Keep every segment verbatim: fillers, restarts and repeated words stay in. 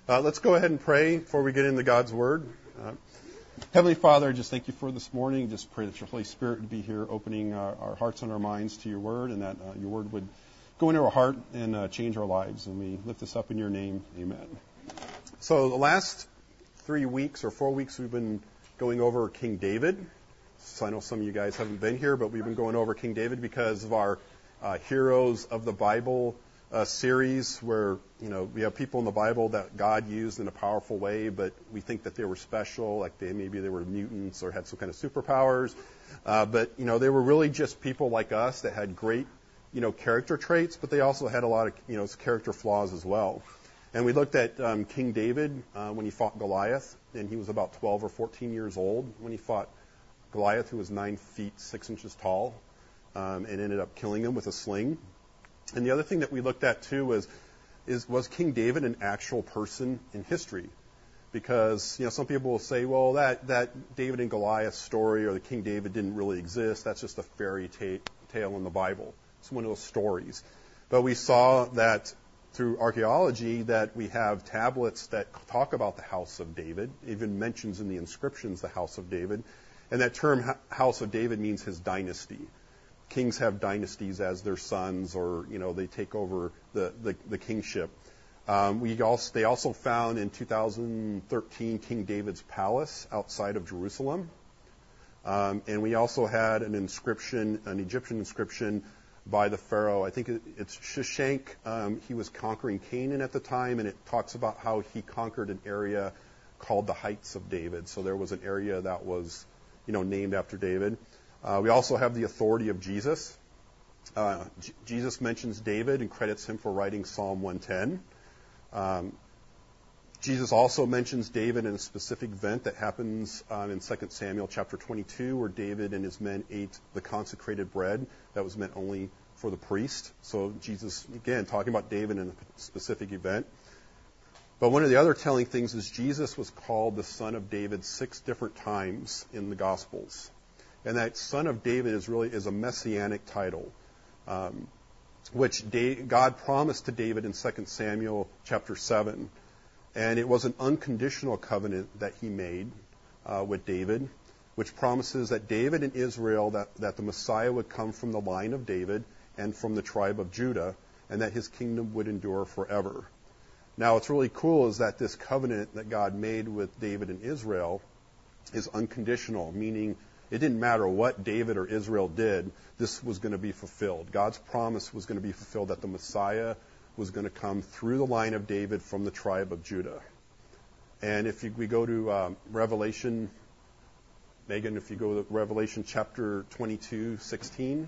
Uh, let's go ahead and pray before we get into God's Word. Uh, Heavenly Father, I just thank you for this morning. Just pray that your Holy Spirit would be here opening our, our hearts and our minds to your Word, and that uh, your Word would go into our heart and uh, change our lives. And we lift this up in your name. Amen. So the last three weeks or four weeks we've been going over King David. So I know some of you guys haven't been here, but we've been going over King David because of our uh, Heroes of the Bible uh, series, where you know we have people in the Bible that God used in a powerful way, but we think that they were special, like they maybe they were mutants or had some kind of superpowers. Uh, but you know they were really just people like us that had great you know character traits, but they also had a lot of you know character flaws as well. And we looked at um, King David uh, when he fought Goliath, and he was about twelve or fourteen years old when he fought Goliath, who was nine feet six inches tall, um, and ended up killing him with a sling. And the other thing that we looked at too was, is was King David an actual person in history? Because you know some people will say, well, that that David and Goliath story or the King David didn't really exist. That's just a fairy ta- tale in the Bible. It's one of those stories. But we saw that through archaeology that we have tablets that talk about the house of David. It even mentions in the inscriptions the house of David. And that term house of David means his dynasty. Kings have dynasties as their sons, or you know they take over the the, the kingship. Um, we also they also found in two thousand thirteen King David's palace outside of Jerusalem, um, and we also had an inscription, an Egyptian inscription by the pharaoh. I think it, it's Shoshank. Um, he was conquering Canaan at the time, and it talks about how he conquered an area called the Heights of David. So there was an area that was you know named after David. Uh, we also have the authority of Jesus. Uh, J- Jesus mentions David and credits him for writing Psalm one ten. Um, Jesus also mentions David in a specific event that happens um, in Second Samuel chapter twenty-two, where David and his men ate the consecrated bread that was meant only for the priest. So Jesus, again, talking about David in a specific event. But one of the other telling things is Jesus was called the Son of David six different times in the Gospels. And that Son of David is really is a messianic title, um, which da- God promised to David in Second Samuel chapter seven. And it was an unconditional covenant that he made uh, with David, which promises that David and Israel, that, that the Messiah would come from the line of David and from the tribe of Judah, and that his kingdom would endure forever. Now, what's really cool is that this covenant that God made with David and Israel is unconditional, meaning it didn't matter what David or Israel did, this was going to be fulfilled. God's promise was going to be fulfilled that the Messiah was going to come through the line of David from the tribe of Judah. And if you, we go to um, Revelation, Megan, if you go to Revelation chapter twenty-two, sixteen,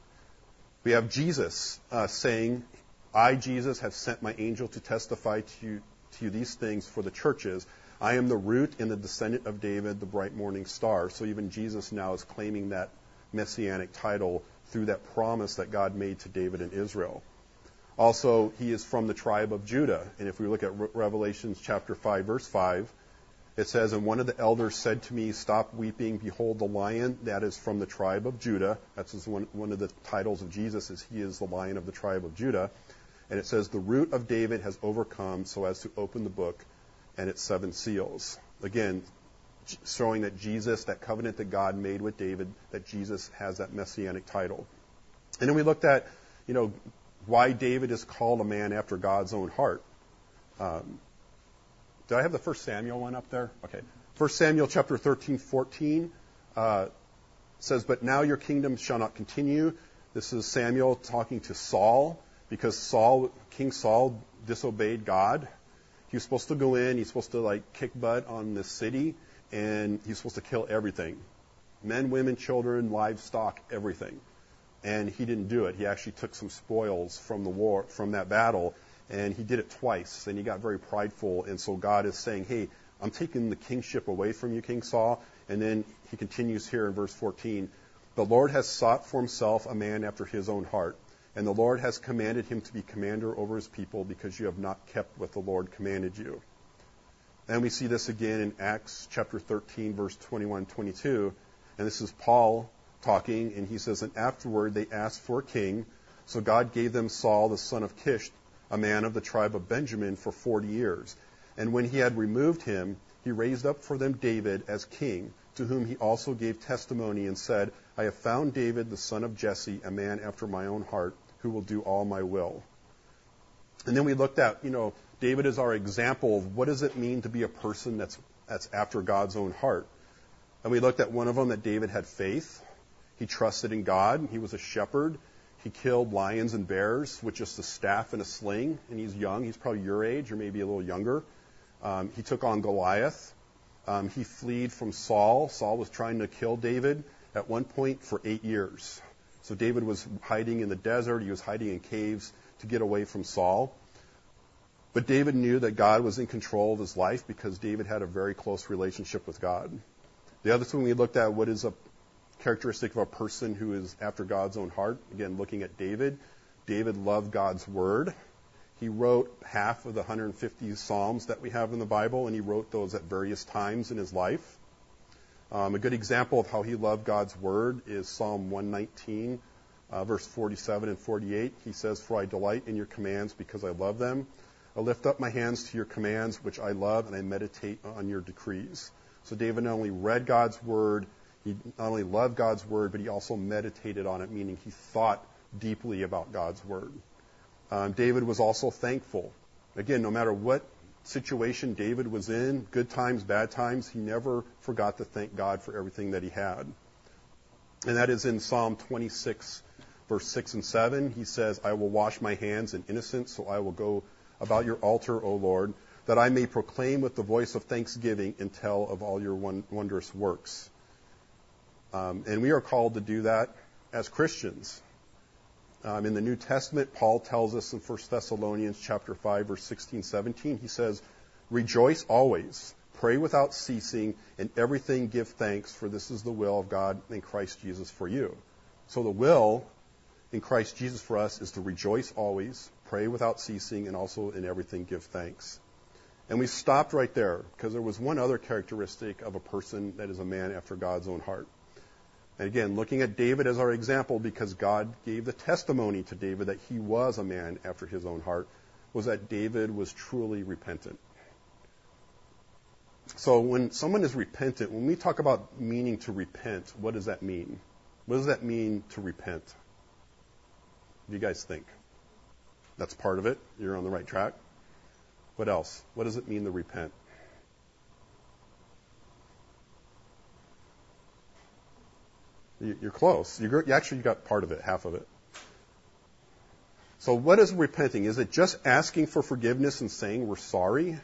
we have Jesus uh, saying, I, Jesus, have sent my angel to testify to you, to you these things for the churches. I am the root and the descendant of David, the bright morning star. So even Jesus now is claiming that messianic title through that promise that God made to David and Israel. Also, he is from the tribe of Judah. And if we look at Re- Revelations chapter five, verse five, it says, And one of the elders said to me, Stop weeping, behold the lion that is from the tribe of Judah. That's one, one of the titles of Jesus, is he is the lion of the tribe of Judah. And it says, The root of David has overcome so as to open the book and its seven seals. Again, showing that Jesus, that covenant that God made with David, that Jesus has that messianic title. And then we looked at, you know, why David is called a man after God's own heart. Um, did I have the First Samuel one up there? Okay. First Samuel chapter thirteen, fourteen uh, says, But now your kingdom shall not continue. This is Samuel talking to Saul, because Saul, King Saul disobeyed God. He was supposed to go in, he's supposed to like kick butt on this city, and he's supposed to kill everything. Men, women, children, livestock, everything. And he didn't do it. He actually took some spoils from the war, from that battle, and he did it twice, and he got very prideful. And so God is saying, hey, I'm taking the kingship away from you, King Saul. And then he continues here in verse fourteen, The Lord has sought for himself a man after his own heart, and the Lord has commanded him to be commander over his people, because you have not kept what the Lord commanded you. And we see this again in Acts chapter thirteen, verse twenty-one, twenty-two. And this is Paul talking, and he says, And afterward they asked for a king. So God gave them Saul, the son of Kish, a man of the tribe of Benjamin, for forty years. And when he had removed him, he raised up for them David as king, to whom he also gave testimony and said, I have found David, the son of Jesse, a man after my own heart, who will do all my will. And then we looked at, you know, David is our example of what does it mean to be a person that's that's after God's own heart. And we looked at one of them, that David had faith. He trusted in God. He was a shepherd. He killed lions and bears with just a staff and a sling. And he's young. He's probably your age or maybe a little younger. Um, he took on Goliath. Um, he fled from Saul. Saul was trying to kill David at one point for eight years. So David was hiding in the desert. He was hiding in caves to get away from Saul. But David knew that God was in control of his life because David had a very close relationship with God. The other thing we looked at, what is a characteristic of a person who is after God's own heart? Again, looking at David. David loved God's word. He wrote half of the one hundred fifty Psalms that we have in the Bible, and he wrote those at various times in his life. Um, a good example of how he loved God's word is Psalm one nineteen, uh, verse forty-seven and forty-eight. He says, For I delight in your commands because I love them. I lift up my hands to your commands, which I love, and I meditate on your decrees. So David not only read God's word, he not only loved God's word, but he also meditated on it, meaning he thought deeply about God's word. Um, David was also thankful. Again, no matter what situation David was in, good times, bad times, he never forgot to thank God for everything that he had. And that is in Psalm twenty-six, verse six and seven. He says, I will wash my hands in innocence, so I will go about your altar, O Lord, that I may proclaim with the voice of thanksgiving and tell of all your wondrous works. Um, and we are called to do that as Christians. Um, in the New Testament, Paul tells us in First Thessalonians chapter five, verse sixteen, seventeen, he says, Rejoice always, pray without ceasing, and everything give thanks, for this is the will of God in Christ Jesus for you. So the will in Christ Jesus for us is to rejoice always, pray without ceasing, and also in everything give thanks. And we stopped right there because there was one other characteristic of a person that is a man after God's own heart. And again, looking at David as our example, because God gave the testimony to David that he was a man after his own heart, was that David was truly repentant. So when someone is repentant, when we talk about meaning to repent, what does that mean? What does that mean to repent? What do you guys think? That's part of it. You're on the right track. What else? What does it mean to repent? You're close. You're, you actually got part of it, half of it. So what is repenting? Is it just asking for forgiveness and saying we're sorry?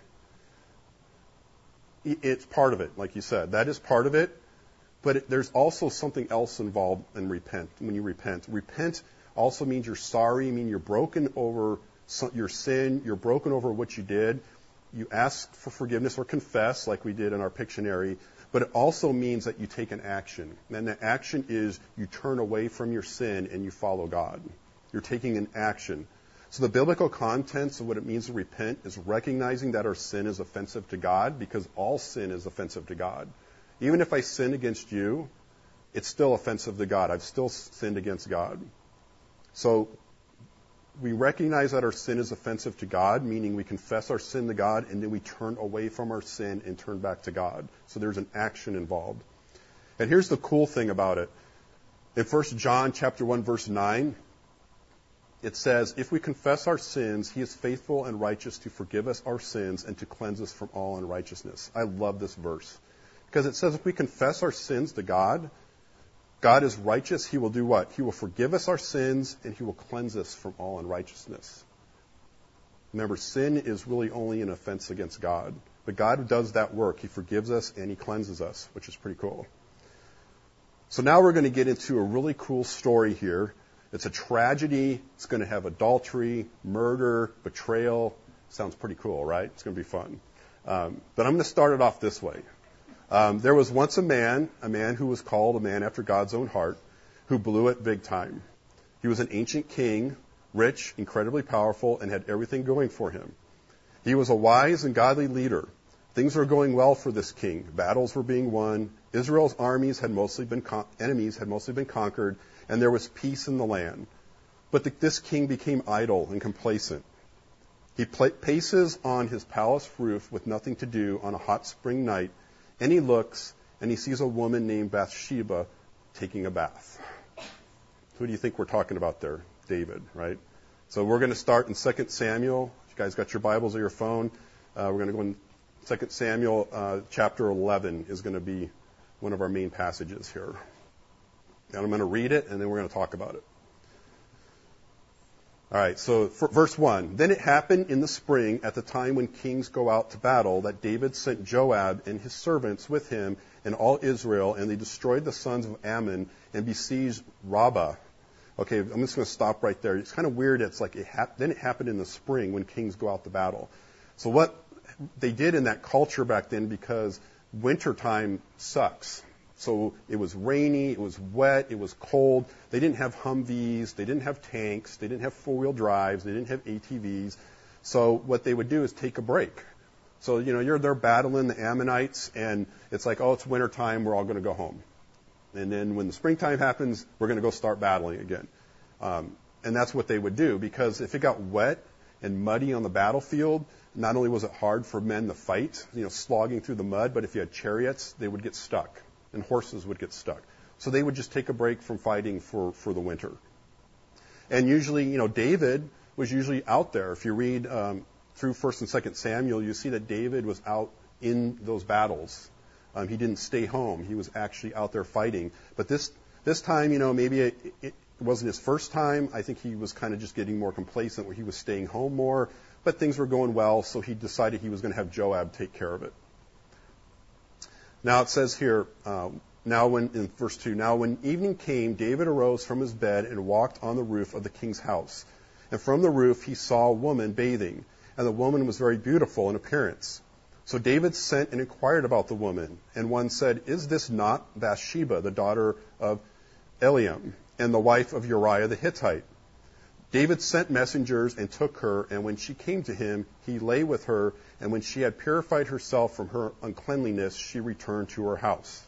It's part of it, like you said. That is part of it. But it, there's also something else involved in repent. When you repent, repent also means you're sorry, means you're broken over your sin, you're broken over what you did. You ask for forgiveness or confess, like we did in our Pictionary. But it also means that you take an action. And the action is you turn away from your sin and you follow God. You're taking an action. So the biblical contents of what it means to repent is recognizing that our sin is offensive to God, because all sin is offensive to God. Even if I sin against you, it's still offensive to God. I've still sinned against God. So we recognize that our sin is offensive to God, meaning we confess our sin to God, and then we turn away from our sin and turn back to God. So there's an action involved. And here's the cool thing about it. In First John chapter one, verse nine, it says, if we confess our sins, he is faithful and righteous to forgive us our sins and to cleanse us from all unrighteousness. I love this verse. Because it says if we confess our sins to God, God is righteous. He will do what? He will forgive us our sins, and he will cleanse us from all unrighteousness. Remember, sin is really only an offense against God. But God does that work. He forgives us, and he cleanses us, which is pretty cool. So now we're going to get into a really cool story here. It's a tragedy. It's going to have adultery, murder, betrayal. Sounds pretty cool, right? It's going to be fun. Um, but I'm going to start it off this way. Um, there was once a man, a man who was called a man after God's own heart, who blew it big time. He was an ancient king, rich, incredibly powerful, and had everything going for him. He was a wise and godly leader. Things were going well for this king. Battles were being won. Israel's armies had mostly been con- enemies had mostly been conquered, and there was peace in the land. But the, this king became idle and complacent. He pla- paces on his palace roof with nothing to do on a hot spring night, and he looks, and he sees a woman named Bathsheba taking a bath. Who do you think we're talking about there? David, right? So we're going to start in Second Samuel. If you guys got your Bibles or your phone, uh, we're going to go in Second Samuel uh, chapter eleven is going to be one of our main passages here. And I'm going to read it, and then we're going to talk about it. All right, so for verse one. Then it happened in the spring, at the time when kings go out to battle, that David sent Joab and his servants with him and all Israel, and they destroyed the sons of Ammon and besieged Rabbah. Okay, I'm just going to stop right there. It's kind of weird. It's like it hap- then it happened in the spring when kings go out to battle. So what they did in that culture back then, because wintertime sucks. So it was rainy, it was wet, it was cold. They didn't have Humvees, they didn't have tanks, they didn't have four-wheel drives, they didn't have A T Vs. So what they would do is take a break. So, you know, you're there battling the Ammonites, and it's like, oh, it's wintertime, we're all going to go home. And then when the springtime happens, we're going to go start battling again. Um, and that's what they would do, because if it got wet and muddy on the battlefield, not only was it hard for men to fight, you know, slogging through the mud, but if you had chariots, they would get stuck. And horses would get stuck. So they would just take a break from fighting for, for the winter. And usually, you know, David was usually out there. If you read um, through First and Second Samuel, you see that David was out in those battles. Um, he didn't stay home. He was actually out there fighting. But this this time, you know, maybe it, it wasn't his first time. I think he was kind of just getting more complacent, where he was staying home more. But things were going well, so he decided he was going to have Joab take care of it. Now it says here, uh, now when in verse two, now when evening came, David arose from his bed and walked on the roof of the king's house. And from the roof he saw a woman bathing, and the woman was very beautiful in appearance. So David sent and inquired about the woman, and one said, "Is this not Bathsheba, the daughter of Eliam, and the wife of Uriah the Hittite?" David sent messengers and took her, and when she came to him, he lay with her, and when she had purified herself from her uncleanliness, she returned to her house.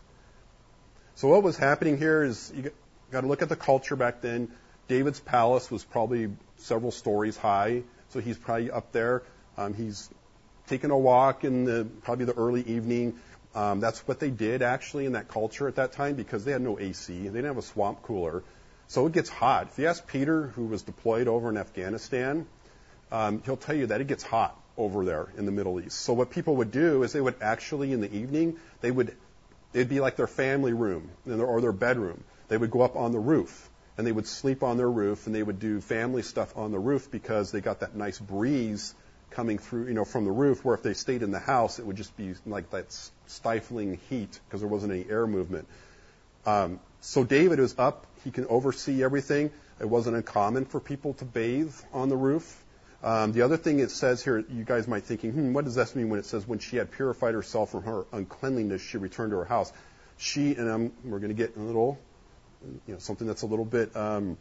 So what was happening here is, you got to look at the culture back then. David's palace was probably several stories high, so he's probably up there. Um, he's taking a walk in the probably the early evening. Um, that's what they did actually in that culture at that time, because they had no A C. They didn't have a swamp cooler. So it gets hot. If you ask Peter, who was deployed over in Afghanistan, um, he'll tell you that it gets hot over there in the Middle East. So what people would do is they would actually, in the evening, they would, it'd be like their family room or their bedroom. They would go up on the roof, and they would sleep on their roof, and they would do family stuff on the roof, because they got that nice breeze coming through, you know, from the roof, where if they stayed in the house, it would just be like that stifling heat, because there wasn't any air movement. Um, so David was up. He can oversee everything. It wasn't uncommon for people to bathe on the roof. Um, the other thing it says here, you guys might be thinking, hmm, what does this mean when it says when she had purified herself from her uncleanliness, she returned to her house? She, and I'm, we're going to get a little, you know, something that's a little bit, um,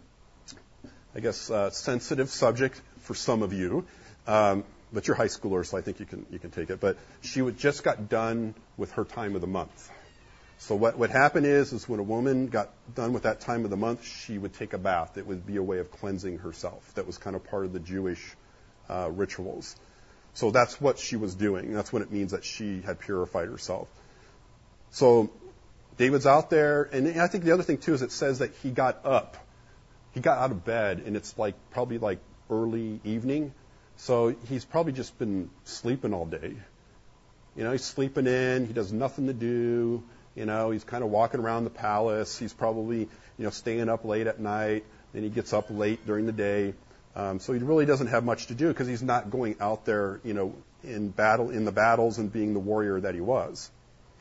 I guess, uh, sensitive subject for some of you. Um, but you're high schoolers, so I think you can you can take it. But she would just got done with her time of the month. So what what happened is, is when a woman got done with that time of the month, she would take a bath. It would be a way of cleansing herself. That was kind of part of the Jewish uh, rituals. So that's what she was doing. That's what it means that she had purified herself. So David's out there, and I think the other thing too is it says that he got up. He got out of bed, and it's like probably like early evening. So he's probably just been sleeping all day. You know, he's sleeping in. He does nothing to do. You know, he's kind of walking around the palace. He's probably, you know, staying up late at night. Then he gets up late during the day. Um, so he really doesn't have much to do, because he's not going out there, you know, in battle, in the battles and being the warrior that he was.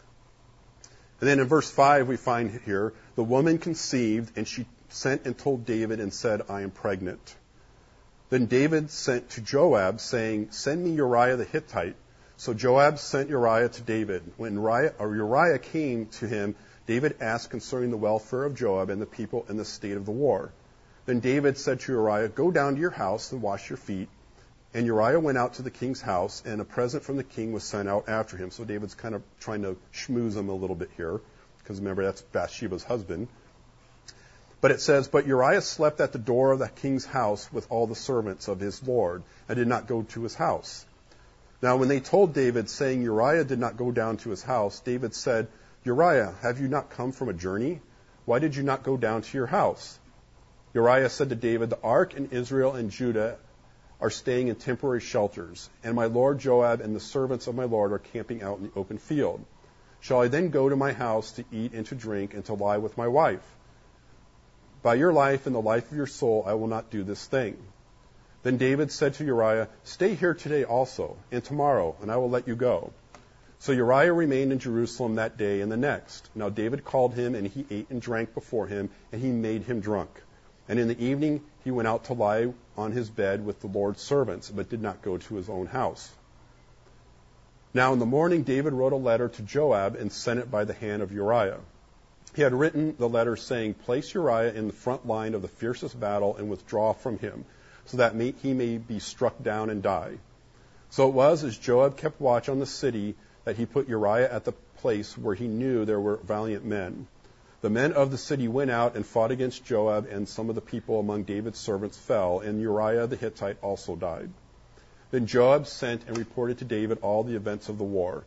And then in verse five we find here, the woman conceived, and she sent and told David and said, "I am pregnant." Then David sent to Joab, saying, "Send me Uriah the Hittite." So Joab sent Uriah to David. When Uriah, or Uriah came to him, David asked concerning the welfare of Joab and the people and the state of the war. Then David said to Uriah, "Go down to your house and wash your feet." And Uriah went out to the king's house, and a present from the king was sent out after him. So David's kind of trying to schmooze him a little bit here, because remember, that's Bathsheba's husband. But it says, but Uriah slept at the door of the king's house with all the servants of his lord, and did not go to his house. Now when they told David, saying, Uriah did not go down to his house, David said, Uriah, have you not come from a journey? Why did you not go down to your house? Uriah said to David, the ark and Israel and Judah are staying in temporary shelters, and my lord Joab and the servants of my lord are camping out in the open field. Shall I then go to my house to eat and to drink and to lie with my wife? By your life and the life of your soul, I will not do this thing. Then David said to Uriah, stay here today also, and tomorrow, and I will let you go. So Uriah remained in Jerusalem that day and the next. Now David called him, and he ate and drank before him, and he made him drunk. And in the evening he went out to lie on his bed with the Lord's servants, but did not go to his own house. Now in the morning David wrote a letter to Joab and sent it by the hand of Uriah. He had written the letter saying, place Uriah in the front line of the fiercest battle and withdraw from him, so that may, he may be struck down and die. So it was, as Joab kept watch on the city, that he put Uriah at the place where he knew there were valiant men. The men of the city went out and fought against Joab, and some of the people among David's servants fell, and Uriah the Hittite also died. Then Joab sent and reported to David all the events of the war.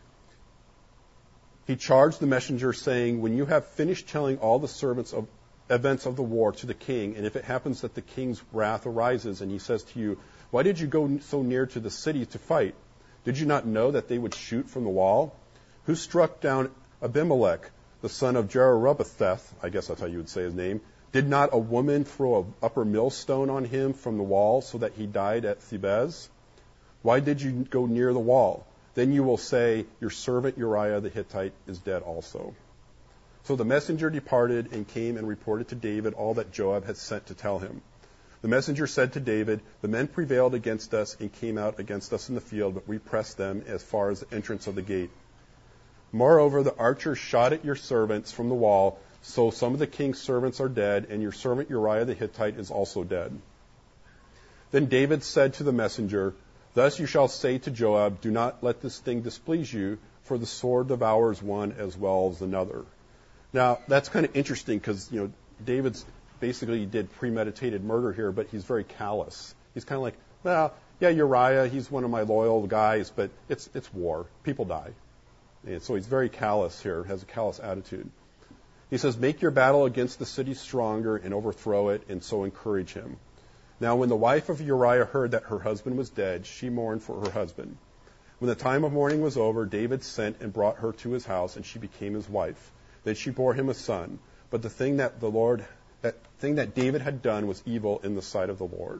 He charged the messenger, saying, when you have finished telling all the servants of events of the war to the king, and if it happens that the king's wrath arises, and he says to you, why did you go so near to the city to fight? Did you not know that they would shoot from the wall? Who struck down Abimelech, the son of Jerubbetheth? I guess that's how you would say his name. Did not a woman throw an upper millstone on him from the wall so that he died at Thebez? Why did you go near the wall? Then you will say, your servant Uriah the Hittite is dead also. So the messenger departed and came and reported to David all that Joab had sent to tell him. The messenger said to David, the men prevailed against us and came out against us in the field, but we pressed them as far as the entrance of the gate. Moreover, the archers shot at your servants from the wall, so some of the king's servants are dead, and your servant Uriah the Hittite is also dead. Then David said to the messenger, thus you shall say to Joab, do not let this thing displease you, for the sword devours one as well as another. Now, that's kind of interesting because, you know, David's basically did premeditated murder here, but he's very callous. He's kind of like, well, yeah, Uriah, he's one of my loyal guys, but it's it's war. People die. And so he's very callous here, has a callous attitude. He says, make your battle against the city stronger and overthrow it, and so encourage him. Now, when the wife of Uriah heard that her husband was dead, she mourned for her husband. When the time of mourning was over, David sent and brought her to his house, and she became his wife. Then she bore him a son. But the thing that the Lord, that thing that David had done was evil in the sight of the Lord.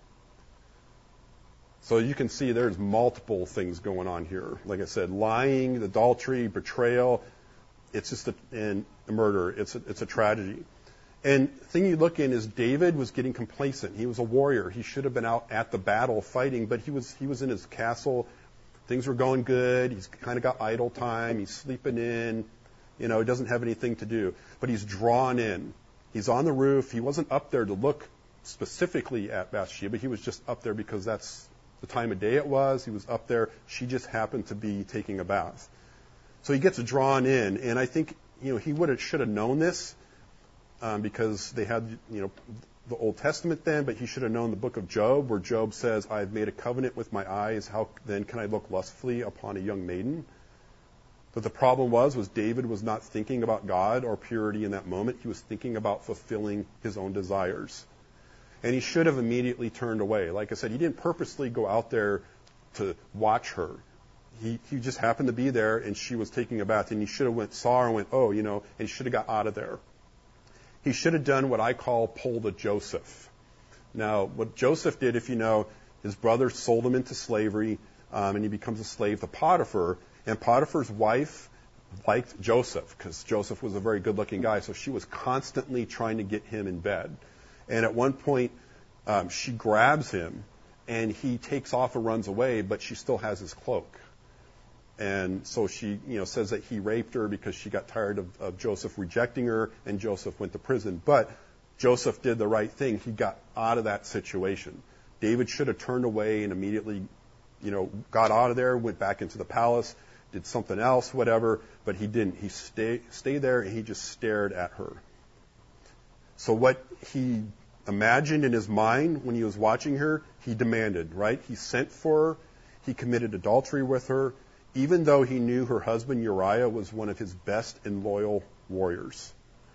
So you can see there's multiple things going on here. Like I said, lying, adultery, betrayal. It's just a, and murder. It's a, it's a tragedy. And the thing you look in is David was getting complacent. He was a warrior. He should have been out at the battle fighting, but he was he was in his castle. Things were going good. He's kind of got idle time. He's sleeping in. You know, he doesn't have anything to do. But he's drawn in. He's on the roof. He wasn't up there to look specifically at Bathsheba. He was just up there because that's the time of day it was. He was up there. She just happened to be taking a bath. So he gets drawn in. And I think, you know, he would have, should have known this um, because they had, you know, the Old Testament then, but he should have known the book of Job, where Job says, I have made a covenant with my eyes. How then can I look lustfully upon a young maiden? But the problem was, was David was not thinking about God or purity in that moment. He was thinking about fulfilling his own desires. And he should have immediately turned away. Like I said, he didn't purposely go out there to watch her. He he just happened to be there, and she was taking a bath, and he should have went, saw her and went, oh, you know, and he should have got out of there. He should have done what I call pulled a Joseph. Now, what Joseph did, if you know, his brother sold him into slavery, um, and he becomes a slave to Potiphar. And Potiphar's wife liked Joseph because Joseph was a very good-looking guy, so she was constantly trying to get him in bed. And at one point, um, she grabs him, and he takes off and runs away, but she still has his cloak. And so she, you know, says that he raped her because she got tired of, of Joseph rejecting her, and Joseph went to prison. But Joseph did the right thing. He got out of that situation. David should have turned away and immediately, you know, got out of there, went back into the palace, did something else, whatever, but he didn't. He stay, stayed there, and he just stared at her. So what he imagined in his mind when he was watching her, he demanded, right? He sent for her. He committed adultery with her, even though he knew her husband Uriah was one of his best and loyal warriors.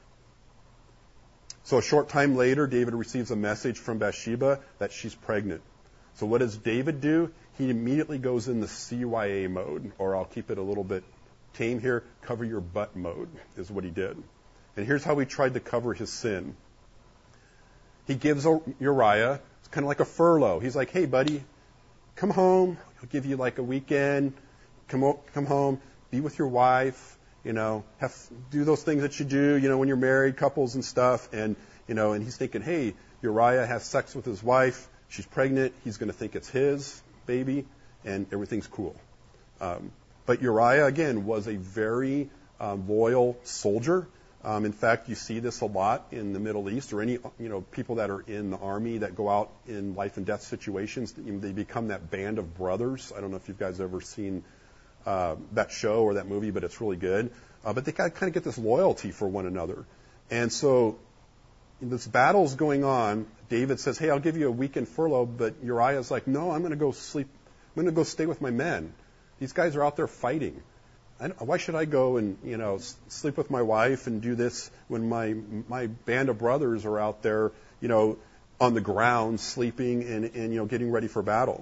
So a short time later, David receives a message from Bathsheba that she's pregnant. So what does David do? He immediately goes in the C Y A mode, or I'll keep it a little bit tame here, cover your butt mode is what he did. And here's how he tried to cover his sin. He gives Uriah, it's kind of like a furlough. He's like, hey, buddy, come home. I'll give you like a weekend. Come, come home, be with your wife, you know, have, do those things that you do, you know, when you're married, couples and stuff. And, you know, and he's thinking, hey, Uriah has sex with his wife. She's pregnant. He's going to think it's his baby, and everything's cool. Um, but Uriah, again, was a very um, loyal soldier. Um, in fact, you see this a lot in the Middle East, or any, you know, people that are in the army that go out in life and death situations. They become that band of brothers. I don't know if you guys have ever seen uh, that show or that movie, but it's really good. Uh, but they kind of get this loyalty for one another. And so this battle's going on. David says, hey, I'll give you a weekend furlough. But Uriah's like, no, I'm going to go sleep. I'm going to go stay with my men. These guys are out there fighting. I, why should I go and, you know, s- sleep with my wife and do this when my my band of brothers are out there, you know, on the ground sleeping and, and you know, getting ready for battle?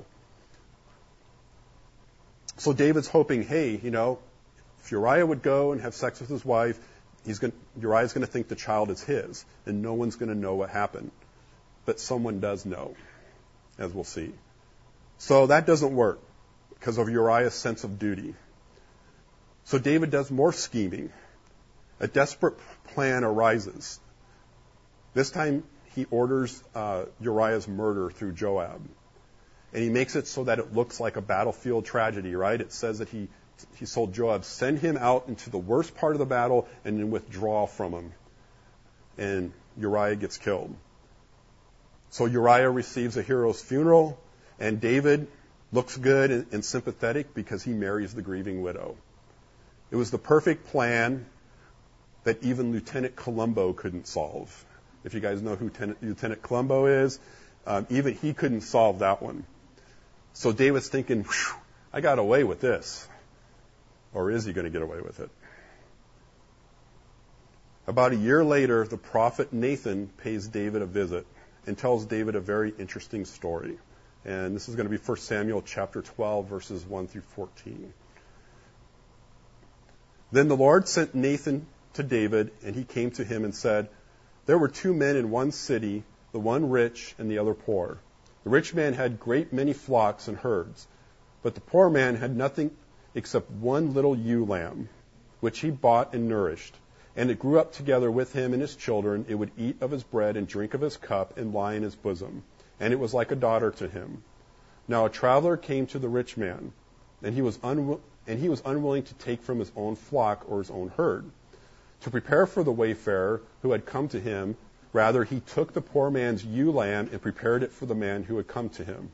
So David's hoping, hey, you know, if Uriah would go and have sex with his wife, he's going Uriah's going to think the child is his, and no one's going to know what happened. But someone does know, as we'll see. So that doesn't work because of Uriah's sense of duty. So David does more scheming. A desperate plan arises. This time he orders uh, Uriah's murder through Joab. And he makes it so that it looks like a battlefield tragedy, right? It says that he he told Joab, send him out into the worst part of the battle and then withdraw from him. And Uriah gets killed. So Uriah receives a hero's funeral, and David looks good and, and sympathetic because he marries the grieving widow. It was the perfect plan that even Lieutenant Columbo couldn't solve. If you guys know who Lieutenant, Lieutenant Columbo is, um, even he couldn't solve that one. So David's thinking, I got away with this. Or is he going to get away with it? About a year later, the prophet Nathan pays David a visit and tells David a very interesting story. And this is going to be First Samuel chapter twelve, verses one through fourteen. Then the Lord sent Nathan to David, and he came to him and said, there were two men in one city, the one rich and the other poor. The rich man had great many flocks and herds, but the poor man had nothing except one little ewe lamb, which he bought and nourished. And it grew up together with him and his children. It would eat of his bread and drink of his cup and lie in his bosom. And it was like a daughter to him. Now a traveler came to the rich man, and he was unwi- and he was unwilling to take from his own flock or his own herd. To prepare for the wayfarer who had come to him, rather he took the poor man's ewe lamb and prepared it for the man who had come to him.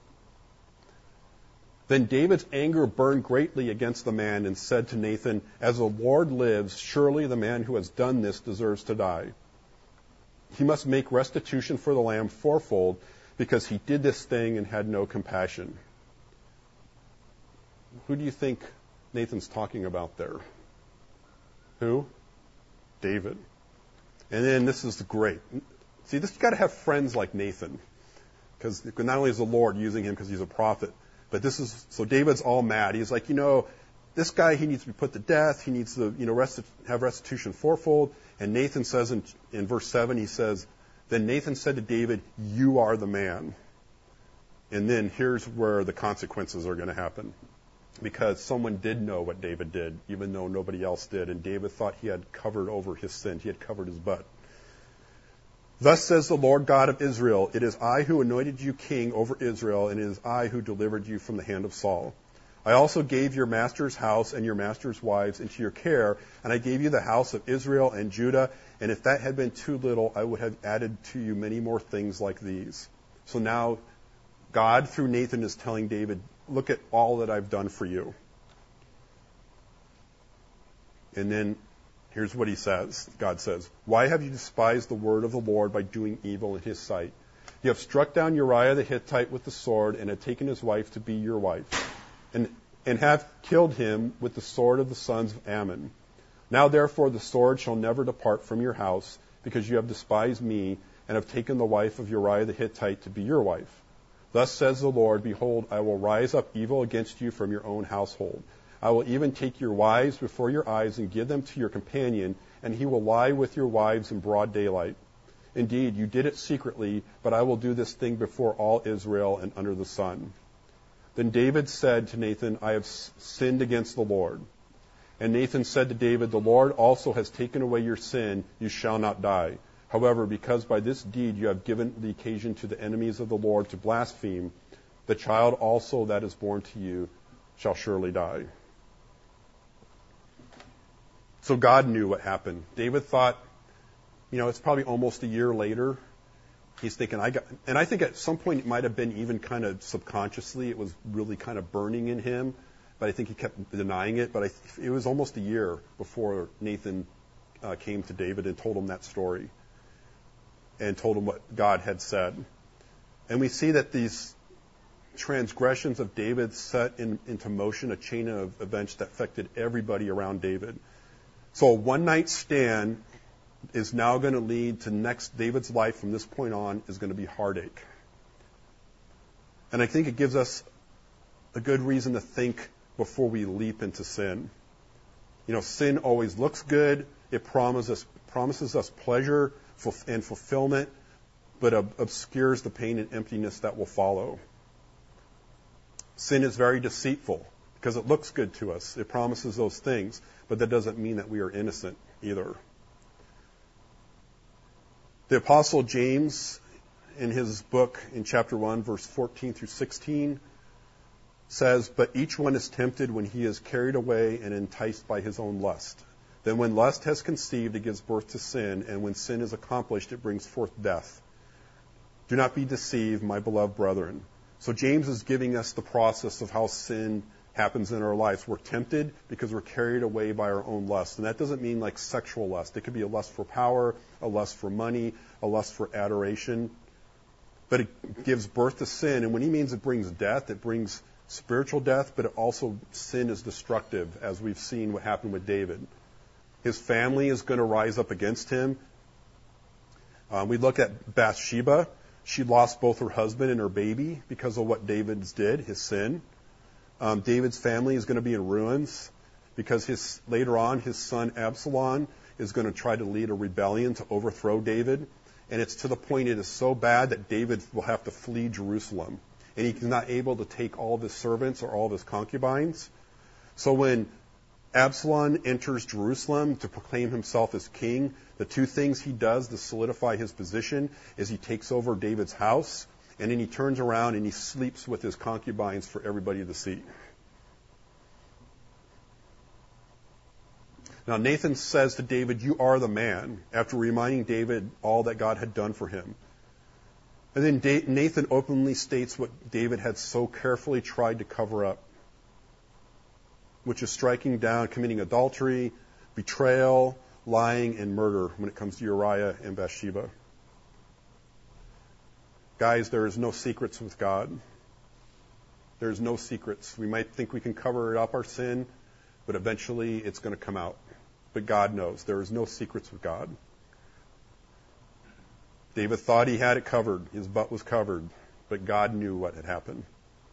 Then David's anger burned greatly against the man and said to Nathan, as the Lord lives, surely the man who has done this deserves to die. He must make restitution for the lamb fourfold, because he did this thing and had no compassion. Who do you think Nathan's talking about there? Who? David. And then this is great. See, this, you got to have friends like Nathan, because not only is the Lord using him because he's a prophet, but this is, so David's all mad. He's like, you know, this guy, he needs to be put to death. He needs to, you know, resti- have restitution fourfold. And Nathan says in, in verse seven, he says, then Nathan said to David, you are the man. And then here's where the consequences are going to happen. Because someone did know what David did, even though nobody else did. And David thought he had covered over his sin. He had covered his butt. Thus says the Lord God of Israel, it is I who anointed you king over Israel, and it is I who delivered you from the hand of Saul. I also gave your master's house and your master's wives into your care, and I gave you the house of Israel and Judah, and if that had been too little, I would have added to you many more things like these. So now God, through Nathan, is telling David, look at all that I've done for you. And then Here's what he says. God says, "Why have you despised the word of the Lord by doing evil in his sight? You have struck down Uriah the Hittite with the sword and have taken his wife to be your wife, and, and have killed him with the sword of the sons of Ammon. Now therefore the sword shall never depart from your house, because you have despised me and have taken the wife of Uriah the Hittite to be your wife. Thus says the Lord, behold, I will rise up evil against you from your own household. I will even take your wives before your eyes and give them to your companion, and he will lie with your wives in broad daylight. Indeed, you did it secretly, but I will do this thing before all Israel and under the sun." Then David said to Nathan, "I have sinned against the Lord." And Nathan said to David, "The Lord also has taken away your sin. You shall not die. However, because by this deed you have given the occasion to the enemies of the Lord to blaspheme, the child also that is born to you shall surely die." So God knew what happened. David thought, you know, it's probably almost a year later. He's thinking, I got, and I think at some point it might have been even kind of subconsciously, it was really kind of burning in him, but I think he kept denying it. But I, it was almost a year before Nathan uh, came to David and told him that story and told him what God had said. And we see that these transgressions of David set in, into motion a chain of events that affected everybody around David. So a one-night stand is now going to lead to next David's life from this point on is going to be heartache. And I think it gives us a good reason to think before we leap into sin. You know, sin always looks good. It promises promises us pleasure and fulfillment, but obscures the pain and emptiness that will follow. Sin is very deceitful because it looks good to us. It promises those things, but that doesn't mean that we are innocent either. The Apostle James, in his book in chapter one, verse fourteen through sixteen, says, "But each one is tempted when he is carried away and enticed by his own lust. Then when lust has conceived, it gives birth to sin, and when sin is accomplished, it brings forth death. Do not be deceived, my beloved brethren." So James is giving us the process of how sin happens in our lives. We're tempted because we're carried away by our own lust. And that doesn't mean like sexual lust. It could be a lust for power, a lust for money, a lust for adoration. But it gives birth to sin. And when he means it brings death, it brings spiritual death, but it also, sin is destructive, as we've seen what happened with David. His family is going to rise up against him. Um, we look at Bathsheba. She lost both her husband and her baby because of what David's did, his sin. Um, David's family is going to be in ruins because his later on his son Absalom is going to try to lead a rebellion to overthrow David. And it's to the point it is so bad that David will have to flee Jerusalem. And he's not able to take all of his servants or all of his concubines. So when Absalom enters Jerusalem to proclaim himself as king, the two things he does to solidify his position is he takes over David's house, and then he turns around and he sleeps with his concubines for everybody to see. Now Nathan says to David, "You are the man," after reminding David all that God had done for him. And then Nathan openly states what David had so carefully tried to cover up, which is striking down, committing adultery, betrayal, lying, and murder when it comes to Uriah and Bathsheba. Guys, there is no secrets with God. There is no secrets. We might think we can cover up our sin, but eventually it's going to come out. But God knows. There is no secrets with God. David thought he had it covered. His butt was covered. But God knew what had happened.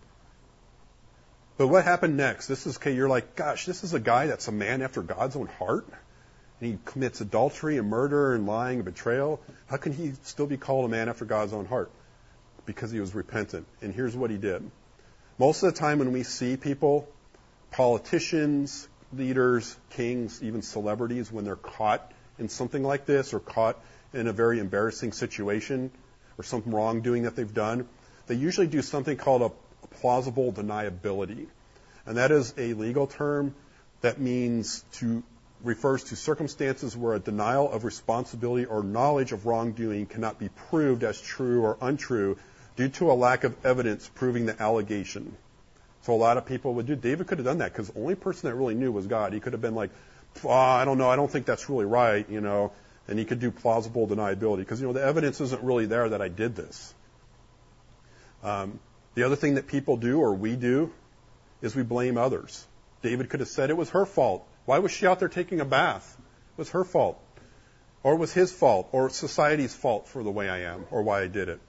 But what happened next? This is, okay, you're like, gosh, this is a guy that's a man after God's own heart? And he commits adultery and murder and lying and betrayal. How can he still be called a man after God's own heart? Because he was repentant. And here's what he did. Most of the time when we see people, politicians, leaders, kings, even celebrities, when they're caught in something like this or caught in a very embarrassing situation or some wrongdoing that they've done, they usually do something called a plausible deniability. And that is a legal term that means to refers to circumstances where a denial of responsibility or knowledge of wrongdoing cannot be proved as true or untrue due to a lack of evidence proving the allegation. So a lot of people would do. David could have done that because the only person that really knew was God. He could have been like, oh, I don't know, I don't think that's really right, you know, and he could do plausible deniability because, you know, the evidence isn't really there that I did this. Um, the other thing that people do or we do is we blame others. David could have said it was her fault. Why was she out there taking a bath? It was her fault. Or it was his fault, or society's fault for the way I am, or why I did it.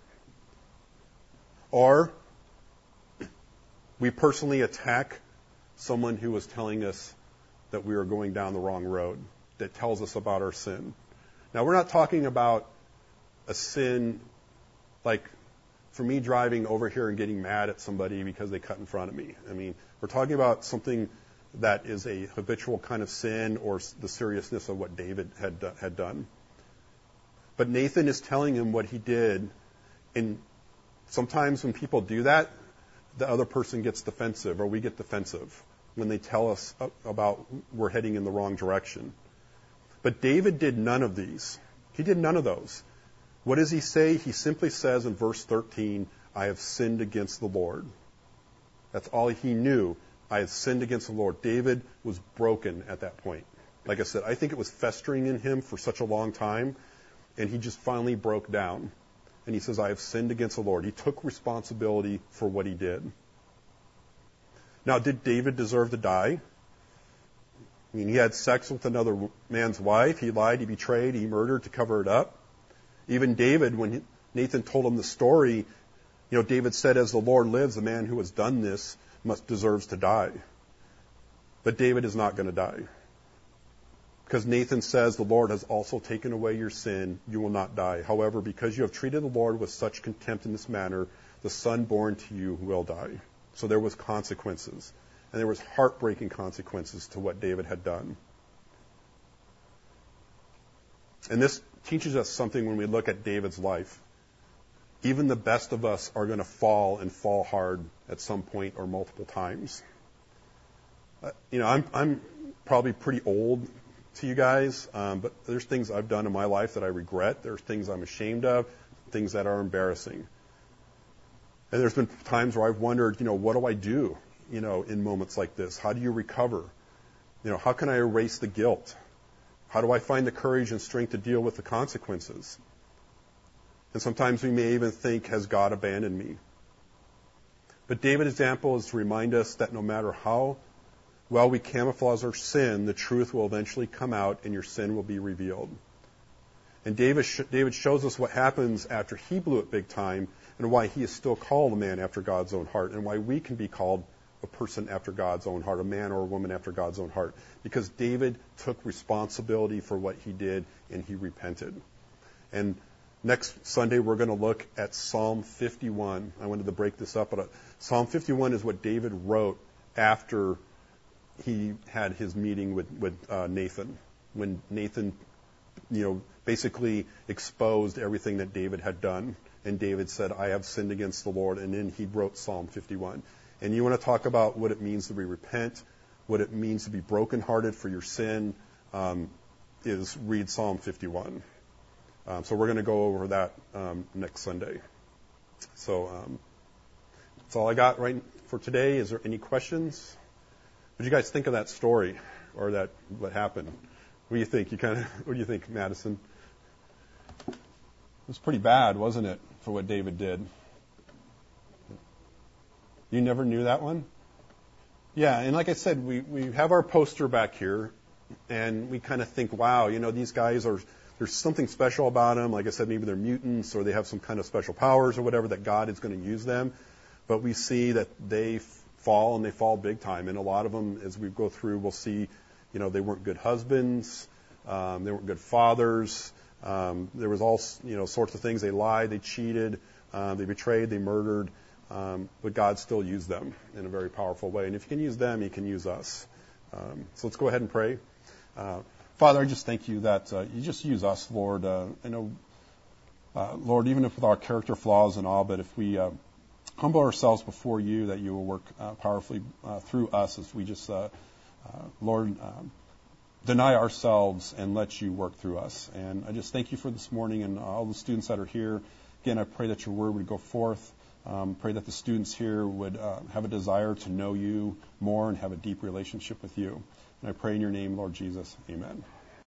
Or we personally attack someone who was telling us that we are going down the wrong road, that tells us about our sin. Now, we're not talking about a sin like for me driving over here and getting mad at somebody because they cut in front of me. I mean, we're talking about something that is a habitual kind of sin or the seriousness of what David had had done. But Nathan is telling him what he did, and sometimes when people do that, the other person gets defensive, or we get defensive when they tell us about we're heading in the wrong direction. But David did none of these. He did none of those. What does he say? He simply says in verse thirteen, I have sinned against the Lord. That's all he knew. I have sinned against the Lord. David was broken at that point. Like I said, I think it was festering in him for such a long time, and he just finally broke down. And he says, I have sinned against the Lord. He took responsibility for what he did. Now, did David deserve to die? I mean, he had sex with another man's wife. He lied, he betrayed, he murdered to cover it up. Even David, when Nathan told him the story, you know, David said, as the Lord lives, the man who has done this must deserves to die. But David is not going to die. Because Nathan says, the Lord has also taken away your sin, you will not die. However, because you have treated the Lord with such contempt in this manner, the son born to you will die. So there was consequences. And there was heartbreaking consequences to what David had done. And this teaches us something when we look at David's life. Even the best of us are going to fall and fall hard at some point or multiple times. Uh, you know, I'm, I'm probably pretty old to you guys, um, but there's things I've done in my life that I regret. There's things I'm ashamed of, things that are embarrassing. And there's been times where I've wondered, you know, what do I do, you know, in moments like this? How do you recover? You know, how can I erase the guilt? How do I find the courage and strength to deal with the consequences? And sometimes we may even think, has God abandoned me? But David's example is to remind us that no matter how well we camouflage our sin, the truth will eventually come out and your sin will be revealed. And David, sh- David shows us what happens after he blew it big time and why he is still called a man after God's own heart and why we can be called a person after God's own heart, a man or a woman after God's own heart. Because David took responsibility for what he did and he repented. And next Sunday, we're going to look at Psalm fifty-one. I wanted to break this up, but Psalm fifty-one is what David wrote after he had his meeting with, with uh, Nathan, when Nathan, you know, basically exposed everything that David had done. And David said, I have sinned against the Lord. And then he wrote Psalm fifty-one. And you want to talk about what it means to be repent, what it means to be brokenhearted for your sin, um, is read Psalm fifty-one. Um, so we're going to go over that um, next Sunday. So um, that's all I got right for today. Is there any questions? What do you guys think of that story or that what happened? What do you think? You kind of. What do you think, Madison? It was pretty bad, wasn't it, for what David did? You never knew that one? Yeah, and like I said, we, we have our poster back here, and we kind of think, wow, you know, these guys are, there's something special about them. Like I said, maybe they're mutants or they have some kind of special powers or whatever that God is going to use them. But we see that they fall, and they fall big time. And a lot of them, as we go through, we'll see, you know, they weren't good husbands. Um, they weren't good fathers. Um, there was all, you know, sorts of things. They lied, they cheated, uh, they betrayed, they murdered. Um, but God still used them in a very powerful way. And if He can use them, He can use us. Um, so let's go ahead and pray. Uh, Father, I just thank You that uh, You just use us, Lord. Uh, I know, uh, Lord, even if with our character flaws and all, but if we uh, humble ourselves before You, that You will work uh, powerfully uh, through us as we just, uh, uh, Lord, uh, deny ourselves and let You work through us. And I just thank You for this morning and all the students that are here. Again, I pray that Your word would go forth. Um, pray that the students here would uh, have a desire to know You more and have a deep relationship with You. And I pray in your name, Lord Jesus. Amen.